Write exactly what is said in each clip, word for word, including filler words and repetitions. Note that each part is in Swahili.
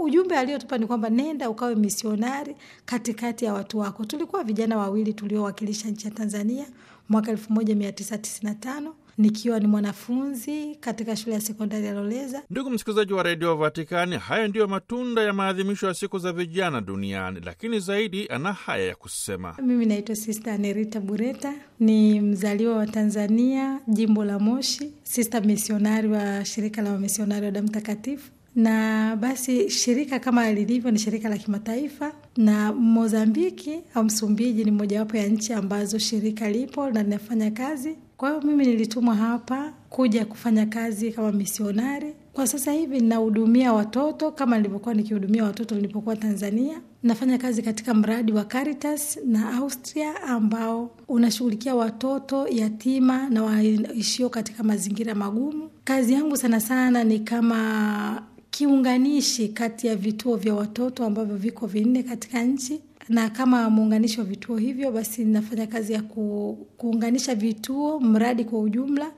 ujumbe aliotupa ni kwamba nenda ukawe misionari katikati ya watu wako. Tulikuwa vijana wawili tuliowakilisha nchi ya Tanzania mwaka elfu moja mia tisa tisini na tano. Nikiwa ni mwanafunzi katika shule ya sekondari ya Loleza. Ndugu msikilizaji wa Radio Vatikani, haya ndiyo matunda ya maadhimisho ya siku za vijana duniani, lakini zaidi ana haya ya kusema. Mimi naitwa Sister Nerita Bureta, ni mzaliwa wa Tanzania, jimbo la Moshi, sister misionari wa shirika la wamisionari wa damu takatifu. Na basi shirika kama lilivyo ni shirika la kimataifa, na Mozambiki au Msumbiji ni mojawapo ya nchi ambazo shirika lipo na linafanya kazi. Kwa hiyo mimi nilitumwa hapa kuja kufanya kazi kama misionari. Kwa sasa hivi ninahudumia watoto kama nilivyokuwa nikihudumia watoto nilipokuwa Tanzania. Nafanya kazi katika mradi wa Caritas na Austria ambao unashughulikia watoto yatima na waishio katika mazingira magumu. Kazi yangu sana sana ni kama kiunganishi kati ya vituo vya watoto ambavyo viko vinne katika nchi. Na kama muunganisho wa vituo hivyo, basi ninafanya kazi ya ku, kuunganisha vituo, mradi kwa ujumla,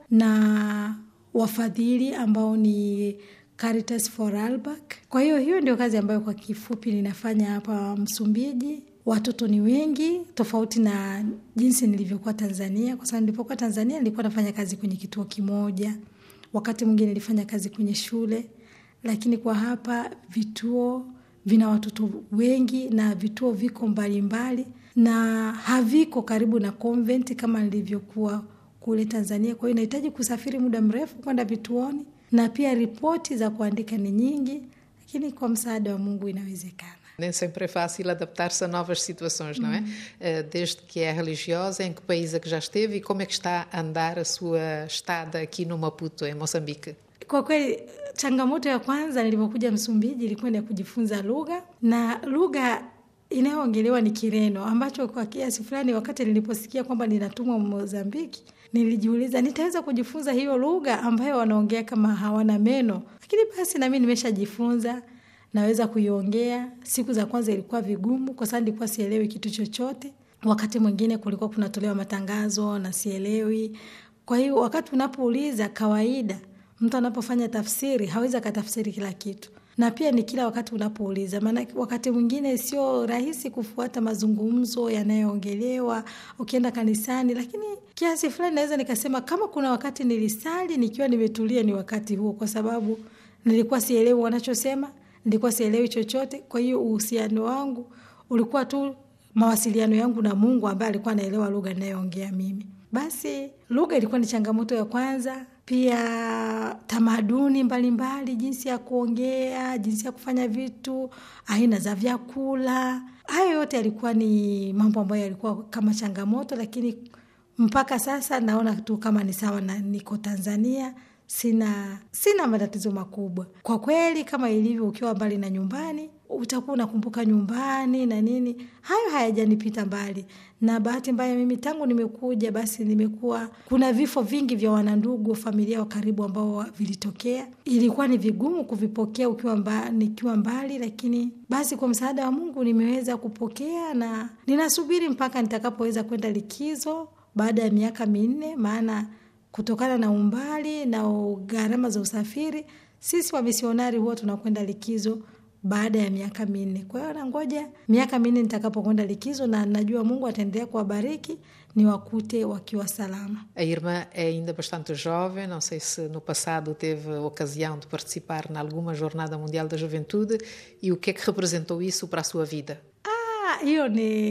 na wafadhili ambao ni Caritas for Albak. Kwa hiyo hiyo ndio kazi ambayo kwa kifupi ninafanya hapa Msumbiji. Watoto ni wengi, tofauti na jinsi nilivyokuwa Tanzania. Kwa sababu nilipokuwa Tanzania nilikuwa nafanya kazi kwenye kituo kimoja. Wakati mwingine nilifanya kazi kwenye shule. Lakini kwa hapa vituo vina watoto wengi na vituo viko mbalimbali na haviko karibu na convent kama nilivyokuwa kule Tanzania. Kwa hiyo inahitaji kusafiri muda mrefu kwenda vituoni, na pia ripoti za kuandika ni nyingi, lakini kwa msaada wa Mungu inawezekana. Nem sempre é fácil adaptar-se a novas situações, não é? Uh, desde que é religiosa, em que país é que já esteve e como é que está a andar a sua estada aqui no Maputo, em Moçambique? Kwa kweli changamoto ya kwanza nilipokuja Msumbiji ilikuwa ni kujifunza lugha, na lugha inayoongelewa ni Kireno, ambacho kwa kiasi fulani wakati niliposikia kwamba ninatumwa Mozambiki nilijiuliza nitaweza kujifunza hiyo lugha ambayo wanaongea kama hawana meno. Lakini basi na mimi nimeshajifunza, naweza kuiongea. Siku za kwanza ilikuwa vigumu kwa sababu nilikuwa sielewi kitu chochote. Wakati mwingine kulikuwa kunatolewa matangazo na sielewi. Kwa hiyo wakati unapouliza, kawaida mtu anapofanya tafsiri hawezi akatafsiri kila kitu. Na pia ni kila wakati unapouliza, maana wakati mwingine sio rahisi kufuata mazungumzo yanayoongelewa ukienda kanisani. Lakini kiasi fulani naweza nikasema kama kuna wakati nilisali nikiwa nimetulia ni wakati huo, kwa sababu nilikuwa sielewi wanachosema, nilikuwa sielewi chochote. Kwa hiyo uhusiano wangu ulikuwa tu mawasiliano yangu na Mungu ambaye alikuwa anaelewa lugha ninayoongea mimi. Basi lugha ilikuwa ni changamoto ya kwanza. Pia tamaduni mbalimbali, jinsi ya kuongea, jinsi ya kufanya vitu, aina za vyakula. Hayo yote yalikuwa ni mambo ambayo yalikuwa kama changamoto, lakini mpaka sasa naona tu kama ni sawa na niko Tanzania. Sina sina matatizo makubwa. Kwa kweli kama ilivyo ukiwa mbali na nyumbani, utakuwa unakumbuka nyumbani na nini. Hayo hayajanipita mbali. Na bahati mbaya mimi tangu nimekuja basi nimekuwa kuna vifo vingi vya wanandugu, familia wa karibu ambao vilitokea. Ilikuwa ni vigumu kuvipokea ukiwa mbali, nikiwa mbali, lakini basi kwa msaada wa Mungu nimeweza kupokea, na ninasubiri mpaka nitakapoweza kwenda likizo baada ya miaka minne, maana kutokana na umbali na gharama za usafiri, sisi wa misionari huwa tunakwenda likizo baada ya miaka minne. Kwa hiyo nangoja miaka minne nitakapokwenda likizo, na najua Mungu ataendelea kuwabariki niwakute wakiwa salama. A irmã é ainda bastante jovem, não sei se no passado teve a ocasião de participar em alguma Jornada Mundial da Juventude, e o que é que representou isso para a sua vida? Hiyo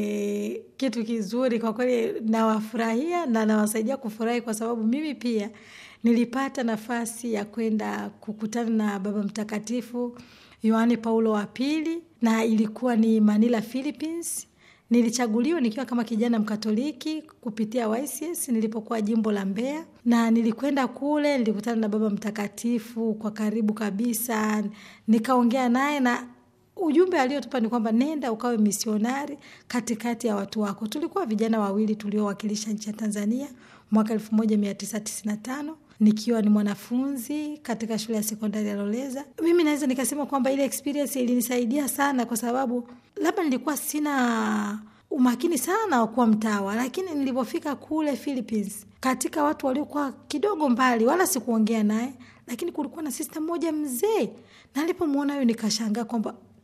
ni kitu kizuri kwa kweli, nawafurahia na nawasaidia kufurahi, kwa sababu mimi pia nilipata nafasi ya kwenda kukutana na Baba Mtakatifu Yohane Paulo wa pili, na ilikuwa ni Manila, Philippines. Nilichaguliwa nikiwa kama kijana Mkatoliki kupitia Y C S nilipokuwa jimbo la Mbeya, na nilikwenda kule, nilikutana na Baba Mtakatifu kwa karibu kabisa, nikaongea naye, na ujumbe aliotupa ni kwamba nenda ukawe misionari katikati ya watu wako. Tulikuwa vijana wawili tuliowakilisha nchi ya Tanzania mwaka elfu moja mia tisa tisini na tano, nikiwa ni mwanafunzi katika shule ya sekondari ya Loleza. Mimi naweza nikasema kwamba ile experience ilinisaidia sana, kwa sababu labda nilikuwa sina umakini sana wa kuwa mtawa, lakini nilipofika kule Philippines katika watu waliokuwa kidogo mbali, wala sikuongea naye, lakini kulikuwa na sister moja mzee, na nilipomuona yeye nikashangaa kwamba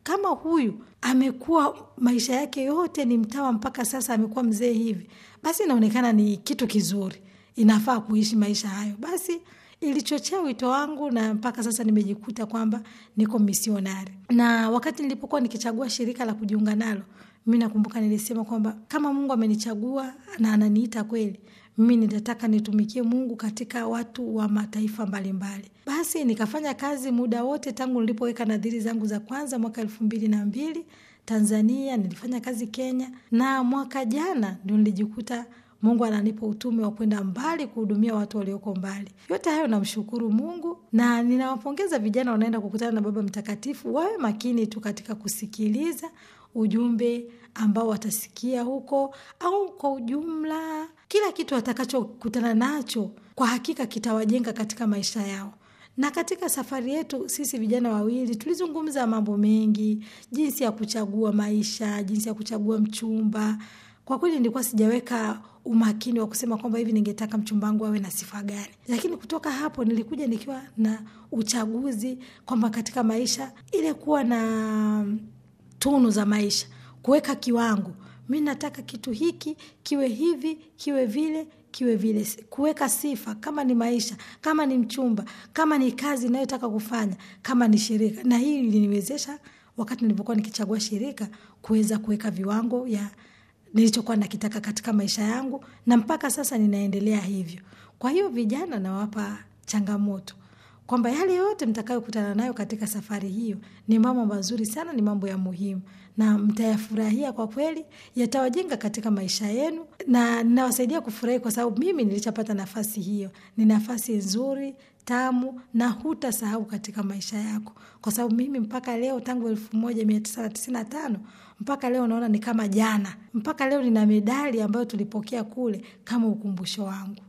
kama huyu amekuwa maisha yake yote ni mtawa mpaka sasa amekuwa mzee hivi, basi inaonekana ni kitu kizuri, inafaa kuishi maisha hayo. Basi ilichochea wito wangu na mpaka sasa nimejikuta kwamba niko misionari. Na wakati nilipokuwa nikichagua shirika la kujiunga nalo, mimi nakumbuka nilisema kwamba kama Mungu amenichagua na ananiita kweli, mimi nitataka nitumikie Mungu katika watu wa mataifa mbalimbali. Basi nikafanya kazi muda wote tangu nilipoweka nadhiri zangu za kwanza mwaka elfu mbili na mbili Tanzania, nilifanya kazi Kenya, na mwaka jana ndio nilijikuta Mungu ananipa utume wa kwenda mbali kuhudumia watu walioko mbali. Yote hayo namshukuru Mungu, na ninawapongeza vijana wanaenda kukutana na Baba Mtakatifu, wawe makini tu katika kusikiliza ujumbe ambao watasikia huko, au kwa ujumla kila kitu watakachokutana nacho kwa hakika kitawajenga katika maisha yao. Na katika safari yetu sisi vijana wawili tulizungumza mambo mengi, jinsi ya kuchagua maisha, jinsi ya kuchagua mchumba. Kwa kweli nilikuwa sijaweka umakini wa kusema kwamba hivi ningetaka mchumba wangu awe na sifa gani. Lakini kutoka hapo nilikuja nikiwa na uchaguzi kwamba katika maisha ile kuwa na tunu za maisha, kuweka kiwango. Mimi nataka kitu hiki kiwe hivi, kiwe vile, kiwe vile. Kuweka sifa, kama ni maisha, kama ni mchumba, kama ni kazi ninayotaka kufanya, kama ni shirika. Na hii iliniwezesha wakati nilipokuwa nikichagua shirika kuweza kuweka viwango ya nilichokuwa nakitaka katika maisha yangu, na mpaka sasa ninaendelea hivyo. Kwa hiyo vijana nawapa changamoto kwamba yale yote mtakayokutana nayo katika safari hiyo ni mambo mazuri sana, ni mambo ya muhimu, na mtayafurahia kwa kweli, yatawajenga katika maisha yenu, na ninawasaidia kufurahi kwa sababu mimi nilichapata nafasi hiyo. Ni nafasi nzuri, tamu, na hutasahau katika maisha yako. Kwa sababu mimi mpaka leo tangu elfu moja mia tisa tisini na tano mpaka leo naona ni kama jana. Mpaka leo nina medali ambayo tulipokea kule kama ukumbusho wangu.